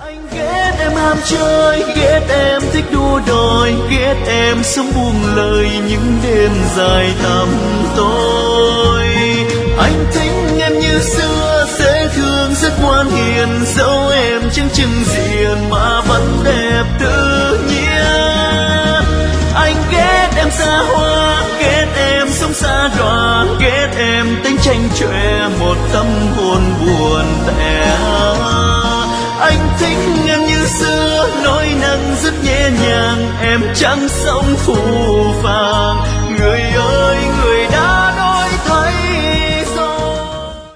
Ghét em ham chơi, ghét em thích đua đòi, ghét em sống buông lời những đêm dài tăm tối. Anh thích em như xưa, dễ thương rất ngoan hiền, dẫu em chẳng chừng diện mà vẫn đẹp tự nhiên. Anh ghét em xa hoa, ghét em sống xa đọa, ghét em tính tranh chọe một tâm hồn buồn tẻ. Anh thích em như xưa, nói năng rất nhẹ nhàng, em chẳng sống phũ phàng người ơi.